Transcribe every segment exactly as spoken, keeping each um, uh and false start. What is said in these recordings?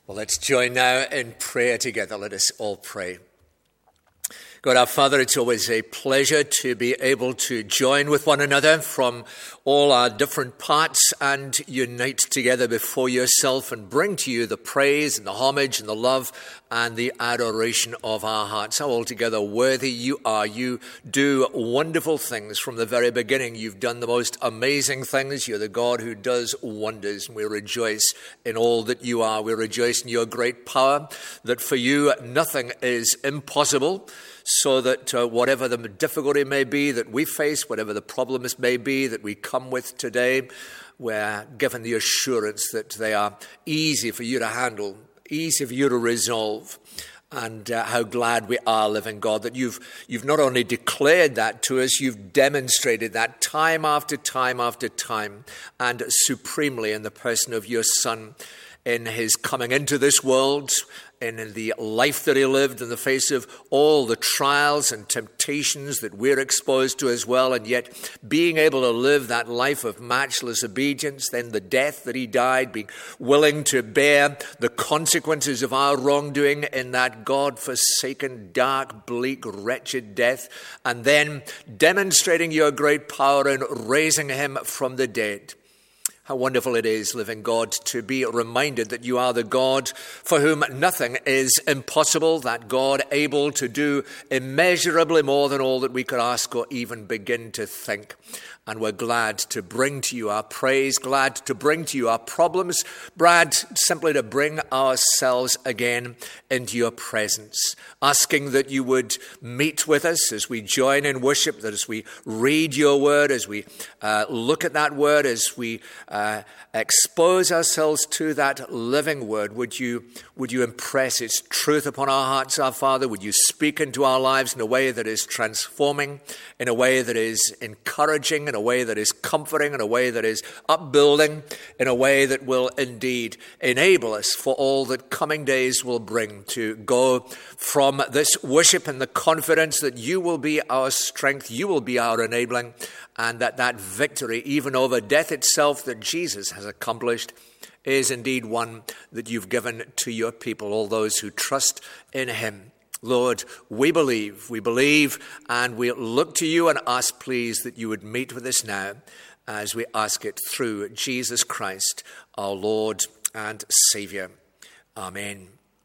Well, let's join now in prayer together. Let us all pray. God our Father, it's always a pleasure to be able to join with one another from all our different parts and unite together before yourself and bring to you the praise and the homage and the love and the adoration of our hearts. How altogether worthy you are. You do wonderful things from the very beginning. You've done the most amazing things. You're the God who does wonders, and we rejoice in all that you are. We rejoice in your great power, that for you nothing is impossible. So that uh, whatever the difficulty may be that we face, whatever the problems may be that we come with today, we're given the assurance that they are easy for you to handle, easy for you to resolve. And uh, how glad we are, living God, that you've you've not only declared that to us, you've demonstrated that time after time after time, and supremely in the person of your Son, in his coming into this world, in the life that he lived in the face of all the trials and temptations that we're exposed to as well, and yet being able to live that life of matchless obedience, then the death that he died, being willing to bear the consequences of our wrongdoing in that God-forsaken, dark, bleak, wretched death, and then demonstrating your great power in raising him from the dead. How wonderful it is, living God, to be reminded that you are the God for whom nothing is impossible, that God able to do immeasurably more than all that we could ask or even begin to think. And we're glad to bring to you our praise, glad to bring to you our problems, glad simply to bring ourselves again into your presence, asking that you would meet with us as we join in worship, that as we read your word, as we uh, look at that word, as we uh, expose ourselves to that living word, would you, would you impress its truth upon our hearts, our Father? Would you speak into our lives in a way that is transforming, in a way that is encouraging, in a way that is comforting, in a way that is upbuilding, in a way that will indeed enable us for all that coming days will bring, to go from this worship in the confidence that you will be our strength, you will be our enabling, and that that victory, even over death itself, that Jesus has accomplished, is indeed one that you've given to your people, all those who trust in him. Lord, we believe, we believe, and we look to you and ask, please, that you would meet with us now as we ask it through Jesus Christ, our Lord and Saviour. Amen.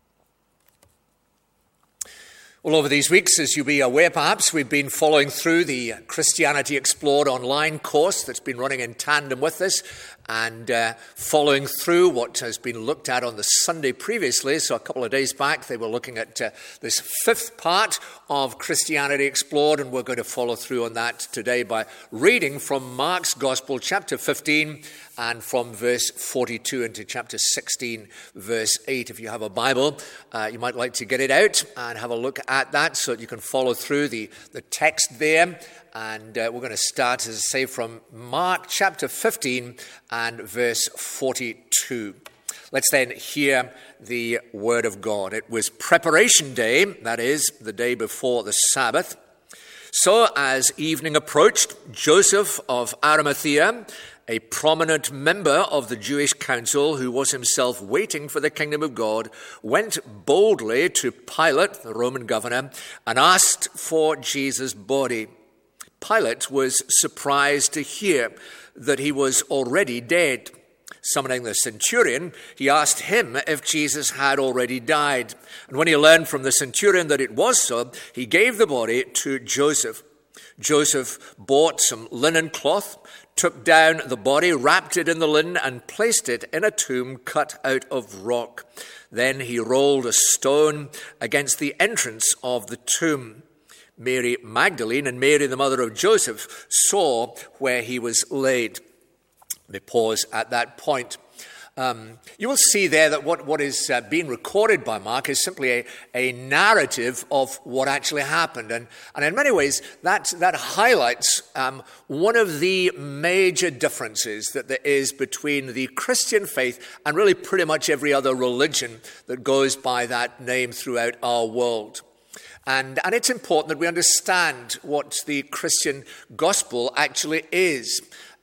Well, over these weeks, as you'll be aware perhaps, we've been following through the Christianity Explored online course that's been running in tandem with this, and uh, following through what has been looked at on the Sunday previously. So a couple of days back, they were looking at uh, this fifth part of Christianity Explored, and we're going to follow through on that today by reading from Mark's Gospel, chapter fifteen, and from verse forty-two into chapter sixteen, verse eight. If you have a Bible, uh, you might like to get it out and have a look at that so that you can follow through the, the text there. And uh, we're going to start, as I say, from Mark chapter fifteen and verse forty-two. Let's then hear the word of God. It was preparation day, that is, the day before the Sabbath. So as evening approached, Joseph of Arimathea, a prominent member of the Jewish council who was himself waiting for the kingdom of God, went boldly to Pilate, the Roman governor, and asked for Jesus' body. Pilate was surprised to hear that he was already dead. Summoning the centurion, he asked him if Jesus had already died. And when he learned from the centurion that it was so, he gave the body to Joseph. Joseph bought some linen cloth, took down the body, wrapped it in the linen, and placed it in a tomb cut out of rock. Then he rolled a stone against the entrance of the tomb. Mary Magdalene and Mary, the mother of Joseph, saw where he was laid. They pause at that point. Um, you will see there that what, what is uh, being recorded by Mark is simply a, a narrative of what actually happened. And, and in many ways, that, that highlights um, one of the major differences that there is between the Christian faith and really pretty much every other religion that goes by that name throughout our world. And, and it's important that we understand what the Christian gospel actually is.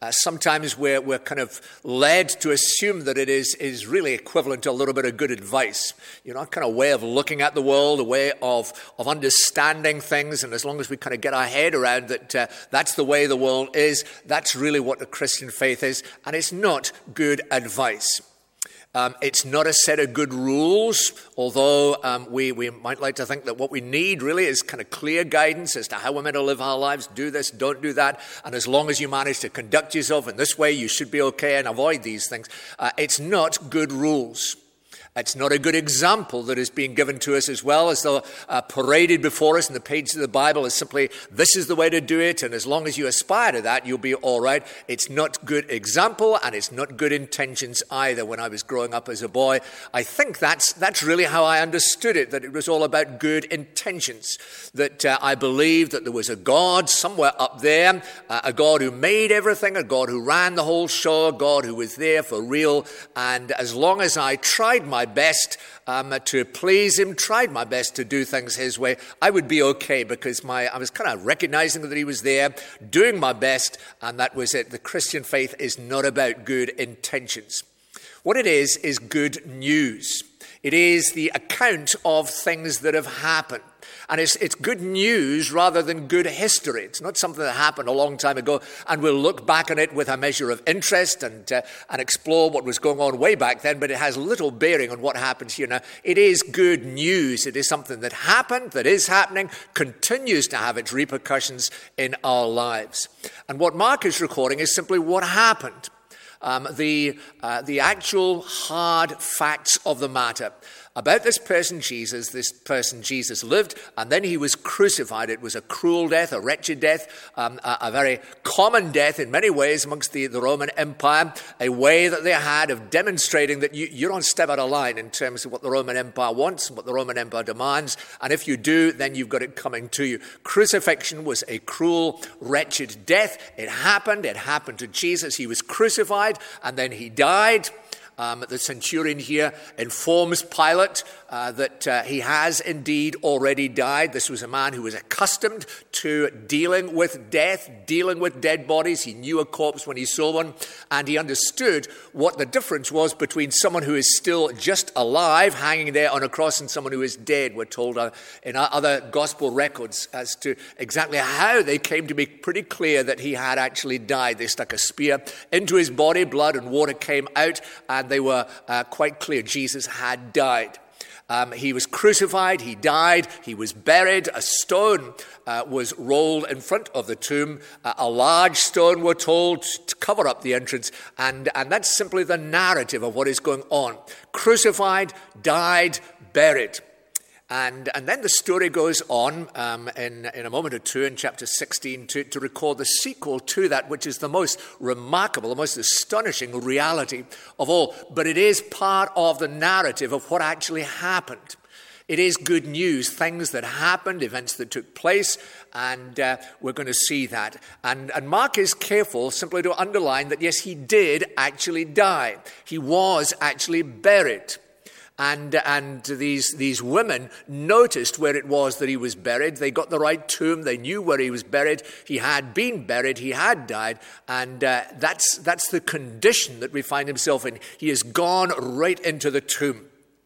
Uh, sometimes we're, we're kind of led to assume that it is, is really equivalent to a little bit of good advice. You know, a kind of way of looking at the world, a way of, of understanding things. And as long as we kind of get our head around that uh, that's the way the world is, that's really what the Christian faith is. And it's not good advice. Um, it's not a set of good rules, although um, we, we might like to think that what we need really is kind of clear guidance as to how we're meant to live our lives. Do this, don't do that. And as long as you manage to conduct yourself in this way, you should be okay and avoid these things. Uh, it's not good rules. It's not a good example that is being given to us as well, as though uh, paraded before us in the pages of the Bible is simply, this is the way to do it, and as long as you aspire to that, you'll be all right. It's not good example, and it's not good intentions either. When I was growing up as a boy, I think that's that's really how I understood it, that it was all about good intentions, that uh, I believed that there was a God somewhere up there, uh, a God who made everything, a God who ran the whole show, a God who was there for real, and as long as I tried my best um, to please him, tried my best to do things his way, I would be okay, because my I was kind of recognizing that he was there, doing my best, and that was it. The Christian faith is not about good intentions. What it is, is good news. It is the account of things that have happened. And it's, it's good news rather than good history. It's not something that happened a long time ago, and we'll look back on it with a measure of interest and uh, and explore what was going on way back then, but it has little bearing on what happens here now. It is good news. It is something that happened, that is happening, continues to have its repercussions in our lives. And what Mark is recording is simply what happened. Um, the, uh, the actual hard facts of the matter. About this person Jesus, this person Jesus lived, and then he was crucified. It was a cruel death, a wretched death, um, a, a very common death in many ways amongst the, the Roman Empire, a way that they had of demonstrating that you, you don't step out of line in terms of what the Roman Empire wants and what the Roman Empire demands, and if you do, then you've got it coming to you. Crucifixion was a cruel, wretched death. It happened. It happened to Jesus. He was crucified, and then he died. Um, the centurion here informs Pilate uh, that uh, he has indeed already died. This was a man who was accustomed to dealing with death, dealing with dead bodies. He knew a corpse when he saw one, and he understood what the difference was between someone who is still just alive, hanging there on a cross, and someone who is dead. We're told uh, in our other gospel records as to exactly how they came to be pretty clear that he had actually died. They stuck a spear into his body, blood and water came out, and they were uh, quite clear Jesus had died. Um, he was crucified, he died, he was buried. A stone uh, was rolled in front of the tomb, uh, a large stone, we're told, to cover up the entrance, and, and that's simply the narrative of what is going on. Crucified, died, buried. And, and then the story goes on um, in, in a moment or two in chapter sixteen to, to record the sequel to that, which is the most remarkable, the most astonishing reality of all. But it is part of the narrative of what actually happened. It is good news, things that happened, events that took place, and uh, we're going to see that. And, and Mark is careful simply to underline that, yes, he did actually die. He was actually buried. And, and these, these women noticed where it was that he was buried. They got the right tomb. They knew where he was buried. He had been buried. He had died. And uh, that's, that's the condition that we find himself in. He has gone right into the tomb.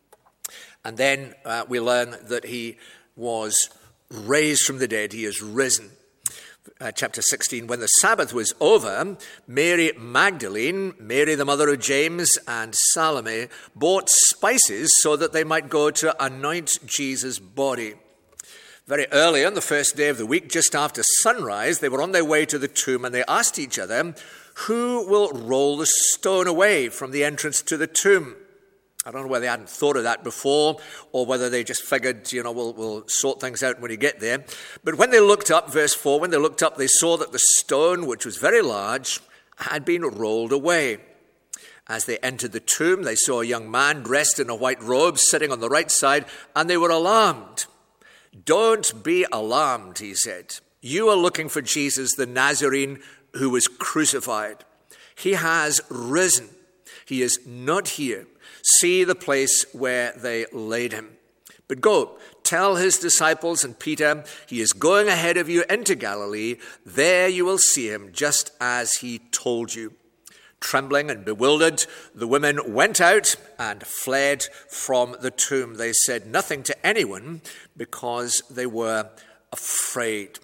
And then uh, we learn that he was raised from the dead. He is risen. Uh, chapter sixteen, when the Sabbath was over, Mary Magdalene, Mary the mother of James, and Salome bought spices so that they might go to anoint Jesus' body. Very early on the first day of the week, just after sunrise, they were on their way to the tomb, and they asked each other, who will roll the stone away from the entrance to the tomb? I don't know whether they hadn't thought of that before or whether they just figured, you know, we'll, we'll sort things out when you get there. But when they looked up, verse four, when they looked up, they saw that the stone, which was very large, had been rolled away. As they entered the tomb, they saw a young man dressed in a white robe sitting on the right side, and they were alarmed. Don't be alarmed, he said. You are looking for Jesus, the Nazarene, who was crucified. He has risen. He is not here. See the place where they laid him. But go, tell his disciples and Peter, he is going ahead of you into Galilee. There you will see him, just as he told you." Trembling and bewildered, the women went out and fled from the tomb. They said nothing to anyone because they were afraid.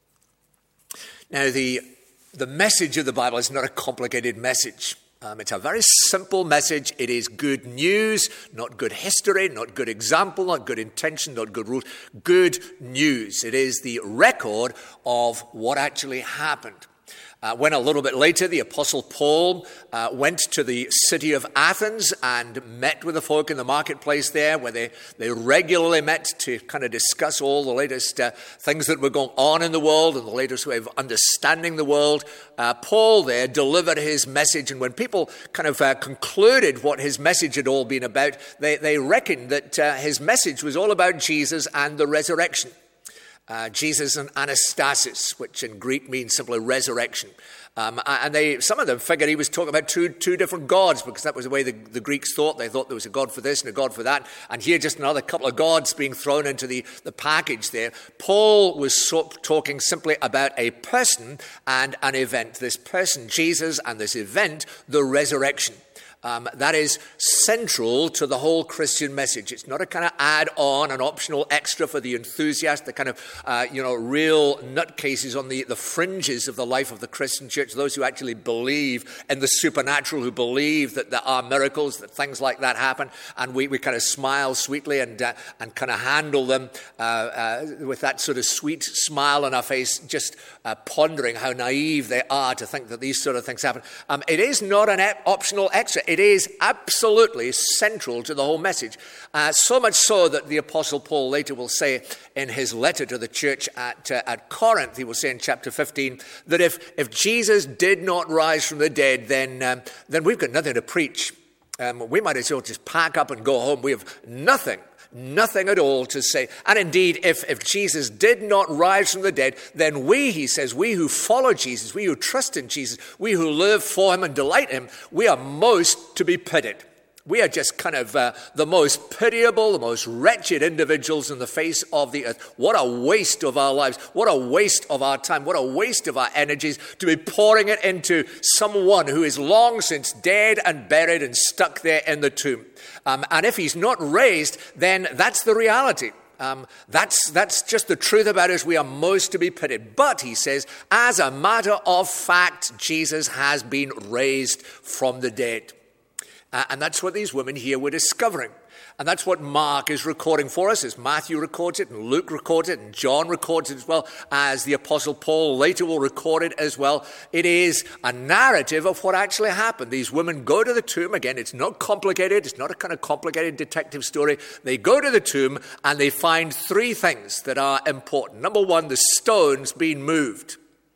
Now, the, the message of the Bible is not a complicated message. Um, it's a very simple message. It is good news, not good history, not good example, not good intention, not good rules. Good news. It is the record of what actually happened. Uh, when a little bit later, the Apostle Paul uh, went to the city of Athens and met with the folk in the marketplace there, where they, they regularly met to kind of discuss all the latest uh, things that were going on in the world and the latest way of understanding the world. Uh, Paul there delivered his message, and when people kind of uh, concluded what his message had all been about, they, they reckoned that uh, his message was all about Jesus and the resurrection. Uh, Jesus and Anastasis, which in Greek means simply resurrection. Um, and they, some of them figured he was talking about two two different gods, because that was the way the, the Greeks thought. They thought there was a god for this and a god for that. And here just another couple of gods being thrown into the, the package there. Paul was so, talking simply about a person and an event. This person, Jesus, and this event, the resurrection. Um, that is central to the whole Christian message. It's not a kind of add-on, an optional extra for the enthusiast, the kind of, uh, you know, real nutcases on the, the fringes of the life of the Christian church, those who actually believe in the supernatural, who believe that there are miracles, that things like that happen, and we, we kind of smile sweetly and uh, and kind of handle them uh, uh, with that sort of sweet smile on our face, just uh, pondering how naive they are to think that these sort of things happen. Um, it is not an ep- optional extra. It is absolutely central to the whole message. Uh, so much so that the Apostle Paul later will say in his letter to the church at, uh, at Corinth, he will say in chapter fifteen, that if, if Jesus did not rise from the dead, then, um, then we've got nothing to preach. Um, we might as well just pack up and go home. We have nothing. Nothing at all to say. And indeed, if, if Jesus did not rise from the dead, then we, he says, we who follow Jesus, we who trust in Jesus, we who live for him and delight in him, we are most to be pitied. We are just kind of uh, the most pitiable, the most wretched individuals in the face of the earth. What a waste of our lives. What a waste of our time. What a waste of our energies to be pouring it into someone who is long since dead and buried and stuck there in the tomb. Um, and if he's not raised, then that's the reality. Um, that's, that's just the truth about us. We are most to be pitied. But, he says, as a matter of fact, Jesus has been raised from the dead. Uh, and that's what these women here were discovering. And that's what Mark is recording for us, as Matthew records it, and Luke records it, and John records it as well, as the Apostle Paul later will record it as well. It is a narrative of what actually happened. These women go to the tomb. Again, it's not complicated. It's not a kind of complicated detective story. They go to the tomb, and they find three things that are important. Number one, the stone's been moved.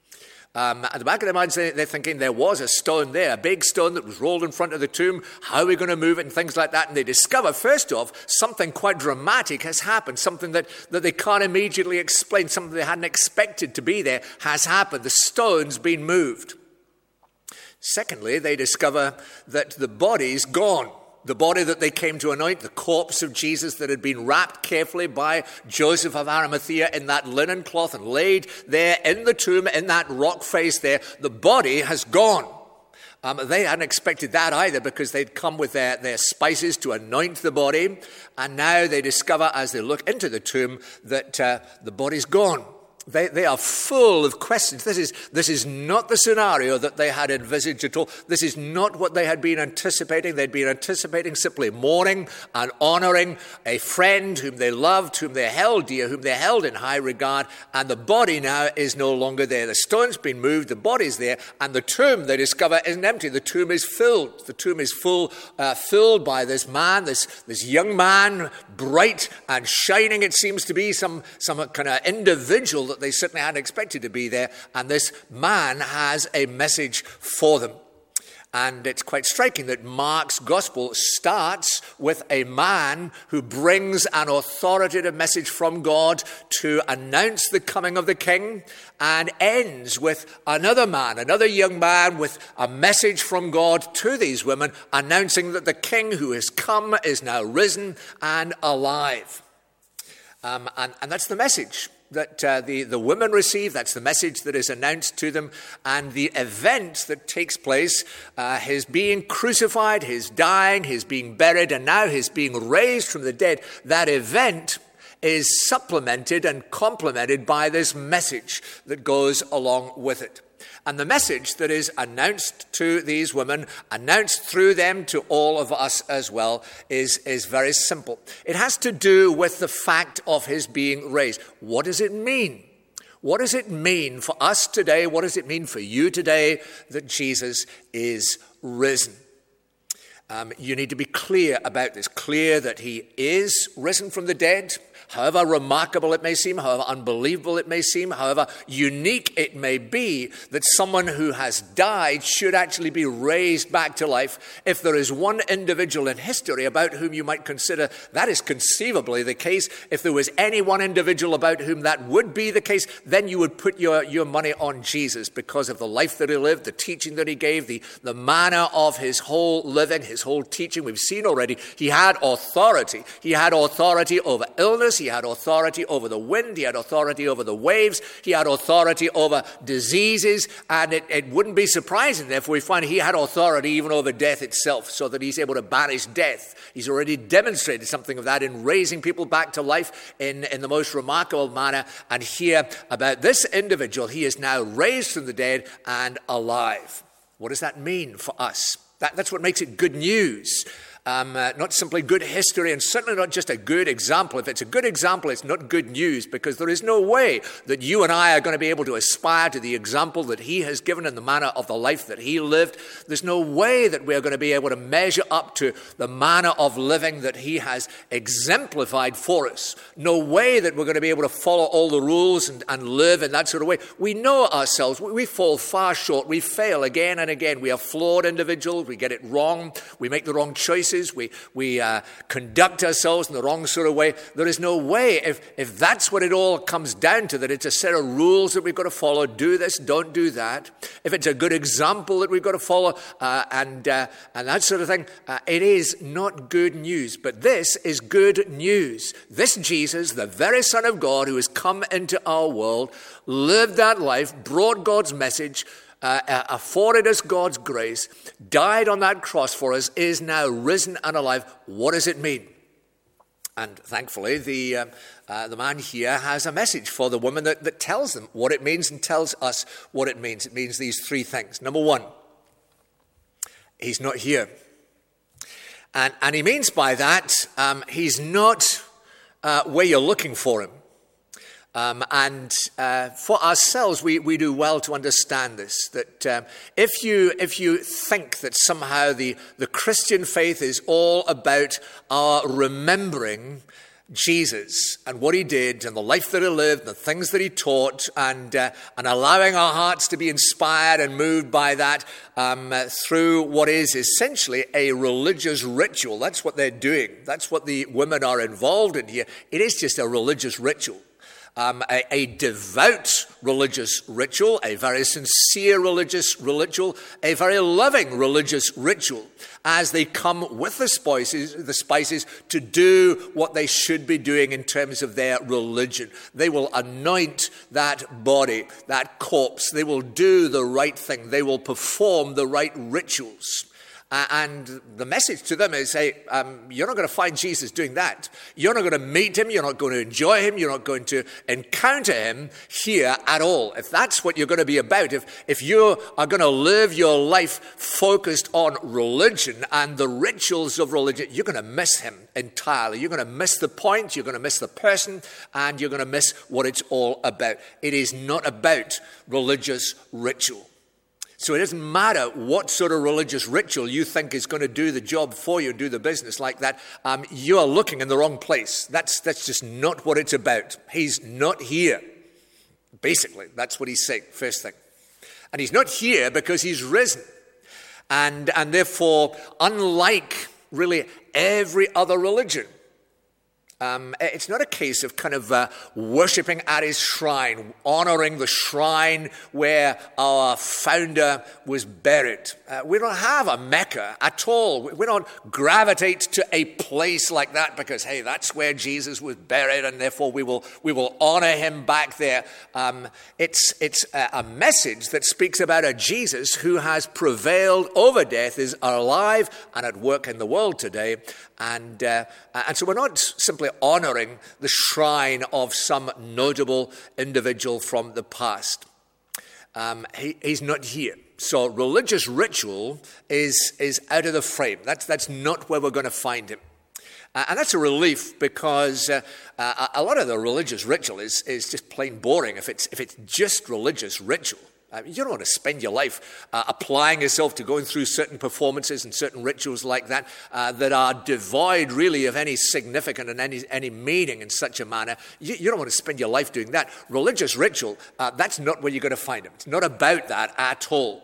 Um, at the back of their minds, they're thinking there was a stone there, a big stone that was rolled in front of the tomb. How are we going to move it and things like that? And they discover, first off, something quite dramatic has happened, something that, that they can't immediately explain, something they hadn't expected to be there has happened. The stone's been moved. Secondly, they discover that the body's gone. The body that they came to anoint, the corpse of Jesus that had been wrapped carefully by Joseph of Arimathea in that linen cloth and laid there in the tomb, in that rock face there, the body has gone. Um, they hadn't expected that either, because they'd come with their, their spices to anoint the body. And now they discover, as they look into the tomb, that uh, the body's gone. They, they are full of questions. This is, this is not the scenario that they had envisaged at all. This is not what they had been anticipating. They'd been anticipating simply mourning and honoring a friend whom they loved, whom they held dear, whom they held in high regard. And the body now is no longer there. The stone's been moved, the body's there, and the tomb, they discover, isn't empty. The tomb is filled. The tomb is full, uh, filled by this man, this, this young man, bright and shining, it seems to be, some, some kind of individual that they certainly hadn't expected to be there, and this man has a message for them. And it's quite striking that Mark's gospel starts with a man who brings an authoritative message from God to announce the coming of the king, and ends with another man, another young man with a message from God to these women, announcing that the king who has come is now risen and alive. Um, and, and that's the message that uh, the, the women receive. That's the message that is announced to them. And the event that takes place, uh, his being crucified, his dying, his being buried, and now his being raised from the dead, that event is supplemented and complemented by this message that goes along with it. And the message that is announced to these women, announced through them to all of us as well, is, is very simple. It has to do with the fact of his being raised. What does it mean? What does it mean for us today? What does it mean for you today that Jesus is risen? Um, you need to be clear about this, clear that he is risen from the dead. However remarkable it may seem, however unbelievable it may seem, however unique it may be, that someone who has died should actually be raised back to life. If there is one individual in history about whom you might consider that is conceivably the case, if there was any one individual about whom that would be the case, then you would put your, your money on Jesus because of the life that he lived, the teaching that he gave, the, the manner of his whole living, his whole teaching. We've seen already he had authority. He had authority over illness. He had authority over the wind. He had authority over the waves. He had authority over diseases. And it, it wouldn't be surprising if we find he had authority even over death itself, so that he's able to banish death. He's already demonstrated something of that in raising people back to life in, in the most remarkable manner. And here about this individual, he is now raised from the dead and alive. What does that mean for us? That, that's what makes it good news. Um, uh, not simply good history, and certainly not just a good example. If it's a good example, it's not good news, because there is no way that you and I are going to be able to aspire to the example that he has given in the manner of the life that he lived. There's no way that we're going to be able to measure up to the manner of living that he has exemplified for us. No way that we're going to be able to follow all the rules and, and live in that sort of way. We know ourselves. We, we fall far short. We fail again and again. We are flawed individuals. We get it wrong. We make the wrong choices. We, we uh, conduct ourselves in the wrong sort of way. There is no way, if, if that's what it all comes down to, that it's a set of rules that we've got to follow, do this, don't do that. If it's a good example that we've got to follow uh, and, uh, and that sort of thing, uh, it is not good news. But this is good news. This Jesus, the very Son of God who has come into our world, lived that life, brought God's message, Uh, uh, afforded us God's grace, died on that cross for us, is now risen and alive. What does it mean? And thankfully, the uh, uh, the man here has a message for the woman that, that tells them what it means and tells us what it means. It means these three things. Number one, he's not here. And, and he means by that, um, he's not uh, where you're looking for him. Um, and uh, for ourselves, we, we do well to understand this, that um, if you if you think that somehow the, the Christian faith is all about our remembering Jesus and what he did and the life that he lived, and the things that he taught, and uh, and allowing our hearts to be inspired and moved by that um, uh, through what is essentially a religious ritual. That's what they're doing. That's what the women are involved in here. It is just a religious ritual. Um, a, a devout religious ritual, a very sincere religious ritual, a very loving religious ritual, as they come with the spices, the spices to do what they should be doing in terms of their religion. They will anoint that body, that corpse. They will do the right thing. They will perform the right rituals. Uh, and the message to them is, hey, um, you're not going to find Jesus doing that. You're not going to meet him. You're not going to enjoy him. You're not going to encounter him here at all. If that's what you're going to be about, if, if you are going to live your life focused on religion and the rituals of religion, you're going to miss him entirely. You're going to miss the point. You're going to miss the person, and you're going to miss what it's all about. It is not about religious ritual. So it doesn't matter what sort of religious ritual you think is going to do the job for you, do the business like that. Um, you are looking in the wrong place. That's that's just not what it's about. He's not here. Basically, that's what he's saying, first thing. And he's not here because he's risen. And, and therefore, unlike really every other religion, Um, it's not a case of kind of uh, worshipping at his shrine, honoring the shrine where our founder was buried. Uh, we don't have a Mecca at all. We don't gravitate to a place like that because, hey, that's where Jesus was buried, and therefore we will we will honor him back there. Um, it's it's a, a message that speaks about a Jesus who has prevailed over death, is alive and at work in the world today, and uh, and so we're not simply honoring the shrine of some notable individual from the past. Um, he, he's not here. So religious ritual is, is out of the frame. That's, that's not where we're going to find him. Uh, and that's a relief because uh, uh, a lot of the religious ritual is, is just plain boring if it's, if it's just religious ritual. Uh, you don't want to spend your life uh, applying yourself to going through certain performances and certain rituals like that uh, that are devoid really of any significance and any, any meaning in such a manner. You, you don't want to spend your life doing that. Religious ritual, uh, that's not where you're going to find him. It's not about that at all.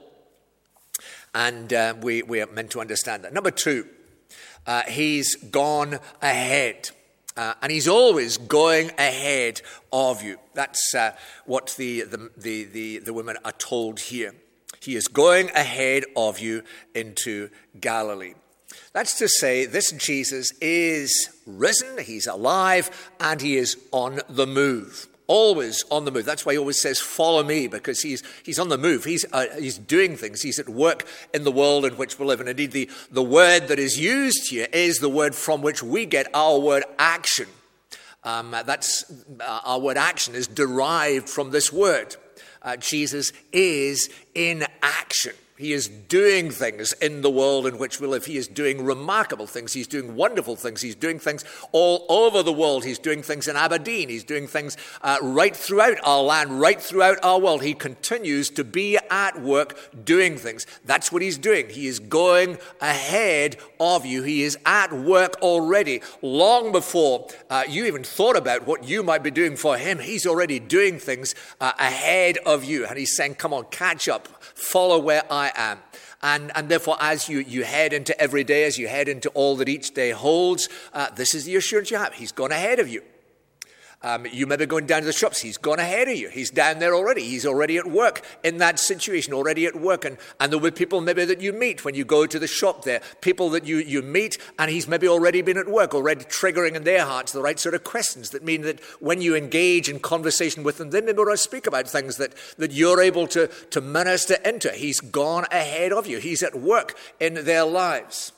And uh, we, we are meant to understand that. Number two, uh, he's gone ahead. Uh, and he's always going ahead of you. That's uh, what the, the, the, the, the women are told here. He is going ahead of you into Galilee. That's to say, this Jesus is risen, he's alive, and he is on the move. Always on the move. That's why he always says, follow me, because he's he's on the move. He's uh, he's doing things. He's at work in the world in which we live. And indeed, the, the word that is used here is the word from which we get our word action. Um, that's uh, our word action is derived from this word. Uh, Jesus is in action. He is doing things in the world in which we live. He is doing remarkable things. He's doing wonderful things. He's doing things all over the world. He's doing things in Aberdeen. He's doing things uh, right throughout our land, right throughout our world. He continues to be at work doing things. That's what he's doing. He is going ahead of you. He is at work already. Long before uh, you even thought about what you might be doing for him, he's already doing things uh, ahead of you. And he's saying, come on, catch up. Follow where I am. And, and therefore, as you, you head into every day, as you head into all that each day holds, uh, this is the assurance you have. He's gone ahead of you. Um, you may be going down to the shops. He's gone ahead of you. He's down there already. He's already at work in that situation, already at work. And, and there will be people maybe that you meet when you go to the shop there, people that you, you meet, and he's maybe already been at work, already triggering in their hearts the right sort of questions that mean that when you engage in conversation with them, they maybe want to speak about things that, that you're able to, to minister into. He's gone ahead of you. He's at work in their lives.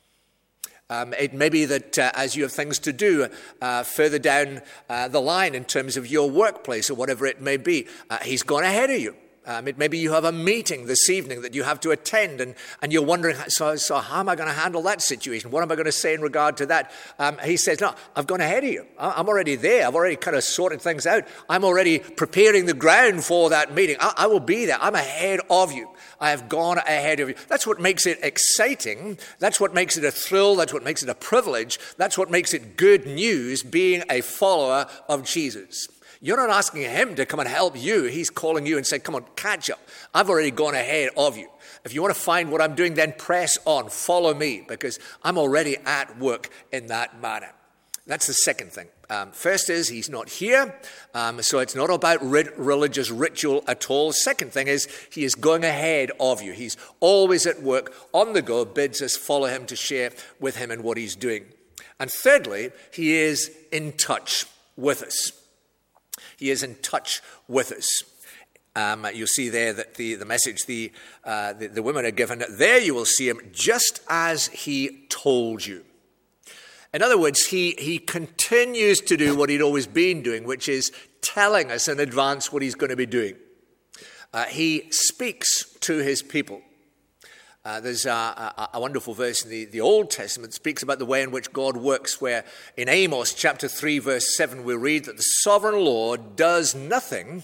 Um, it may be that uh, as you have things to do uh, further down uh, the line in terms of your workplace or whatever it may be, uh, he's gone ahead of you. Um, it may be you have a meeting this evening that you have to attend and, and you're wondering, so, so how am I going to handle that situation? What am I going to say in regard to that? Um, he says, no, I've gone ahead of you. I'm already there. I've already kind of sorted things out. I'm already preparing the ground for that meeting. I, I will be there. I'm ahead of you. I have gone ahead of you. That's what makes it exciting. That's what makes it a thrill. That's what makes it a privilege. That's what makes it good news being a follower of Jesus. You're not asking him to come and help you. He's calling you and saying, come on, catch up. I've already gone ahead of you. If you want to find what I'm doing, then press on. Follow me, because I'm already at work in that manner. That's the second thing. Um, first is he's not here, um, so it's not about rid- religious ritual at all. Second thing is he is going ahead of you. He's always at work, on the go, bids us follow him to share with him in what he's doing. And thirdly, he is in touch with us. He is in touch with us. Um, you'll see there that the, the message the, uh, the, the women are given, there you will see him just as he told you. In other words, he, he continues to do what he'd always been doing, which is telling us in advance what he's going to be doing. Uh, he speaks to his people. Uh, there's a, a, a wonderful verse in the, the Old Testament that speaks about the way in which God works, where in Amos chapter three, verse seven, we read that the sovereign Lord does nothing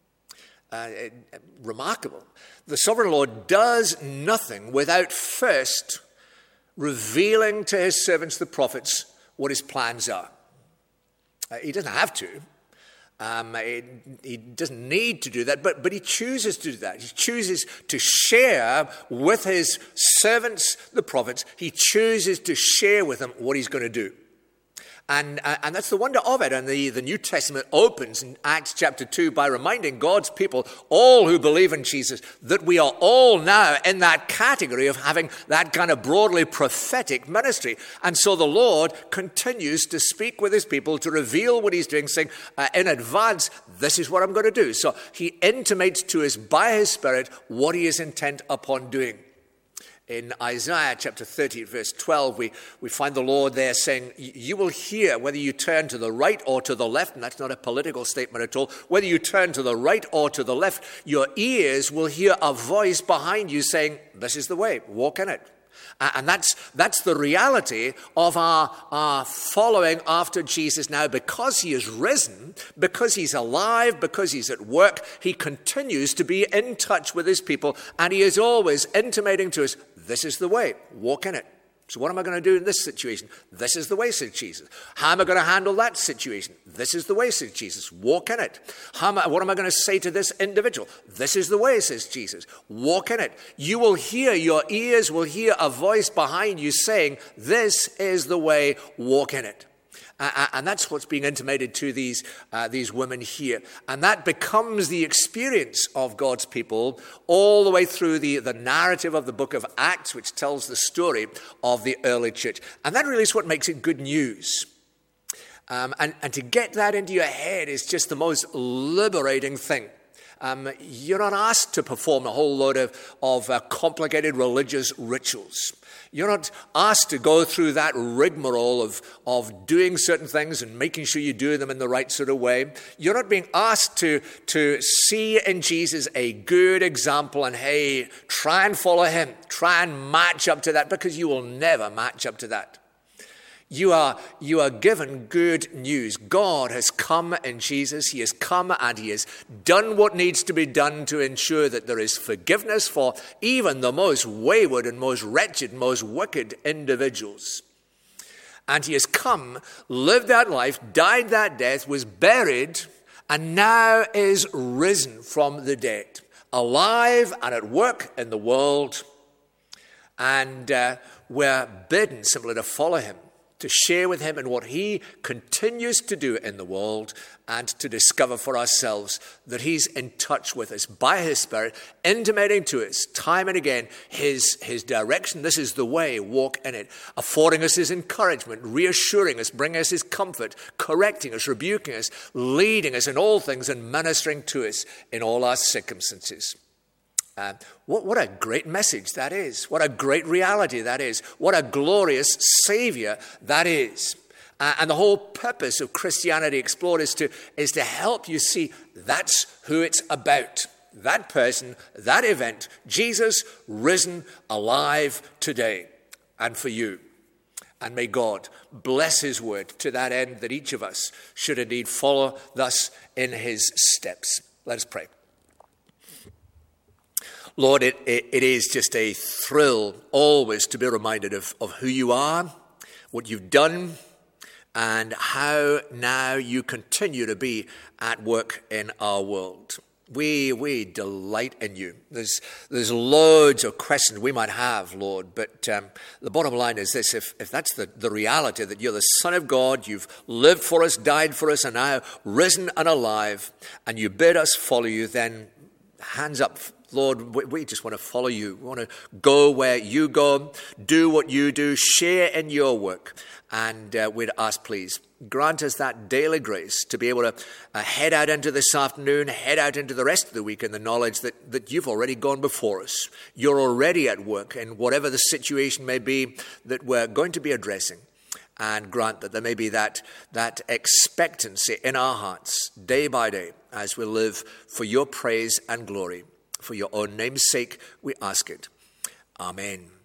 uh, remarkable. The sovereign Lord does nothing without first revealing to his servants, the prophets, what his plans are. Uh, he doesn't have to. Um, he, he doesn't need to do that, but, but he chooses to do that. He chooses to share with his servants, the prophets. He chooses to share with them what he's going to do. And, uh, and that's the wonder of it. And the, the New Testament opens in Acts chapter two by reminding God's people, all who believe in Jesus, that we are all now in that category of having that kind of broadly prophetic ministry. And so the Lord continues to speak with his people, to reveal what he's doing, saying uh, in advance, this is what I'm going to do. So he intimates to us by his Spirit what he is intent upon doing. In Isaiah chapter thirty, verse twelve, we, we find the Lord there saying, you will hear whether you turn to the right or to the left, and that's not a political statement at all, whether you turn to the right or to the left, your ears will hear a voice behind you saying, this is the way, walk in it. And that's that's the reality of our, our following after Jesus now. Because he is risen, because he's alive, because he's at work, he continues to be in touch with his people, and he is always intimating to us, this is the way, walk in it. So what am I going to do in this situation? This is the way, said Jesus. How am I going to handle that situation? This is the way, said Jesus. Walk in it. How am I, what am I going to say to this individual? This is the way, says Jesus. Walk in it. You will hear, your ears will hear a voice behind you saying, this is the way, walk in it. Uh, and that's what's being intimated to these uh, these women here. And that becomes the experience of God's people all the way through the, the narrative of the book of Acts, which tells the story of the early church. And that really is what makes it good news. Um, and, and to get that into your head is just the most liberating thing. Um, you're not asked to perform a whole load of, of uh, complicated religious rituals. You're not asked to go through that rigmarole of, of doing certain things and making sure you do them in the right sort of way. You're not being asked to, to see in Jesus a good example and, hey, try and follow him. Try and match up to that, because you will never match up to that. You are, you are given good news. God has come in Jesus. He has come and he has done what needs to be done to ensure that there is forgiveness for even the most wayward and most wretched, most wicked individuals. And he has come, lived that life, died that death, was buried, and now is risen from the dead, alive and at work in the world. And uh, we're bidden simply to follow him, to share with him in what he continues to do in the world, and to discover for ourselves that he's in touch with us by his Spirit, intimating to us time and again his, his direction. This is the way, walk in it, affording us his encouragement, reassuring us, bringing us his comfort, correcting us, rebuking us, leading us in all things, and ministering to us in all our circumstances. Uh, what, what a great message that is. What a great reality that is. What a glorious Savior that is. Uh, and the whole purpose of Christianity Explored is to, is to help you see that's who it's about. That person, that event, Jesus risen alive today, and for you. And may God bless his word to that end, that each of us should indeed follow thus in his steps. Let us pray. Lord, it, it, it is just a thrill always to be reminded of, of who you are, what you've done, and how now you continue to be at work in our world. We we delight in you. There's there's loads of questions we might have, Lord, but um, the bottom line is this: if if that's the, the reality, that you're the Son of God, you've lived for us, died for us, and now risen and alive, and you bid us follow you, then hands up. Lord, we just want to follow you. We want to go where you go, do what you do, share in your work. And uh, we'd ask, please, grant us that daily grace to be able to uh, head out into this afternoon, head out into the rest of the week in the knowledge that, that you've already gone before us. You're already at work in whatever the situation may be that we're going to be addressing. And grant that there may be that, that expectancy in our hearts day by day as we live for your praise and glory. For your own name's sake, we ask it. Amen.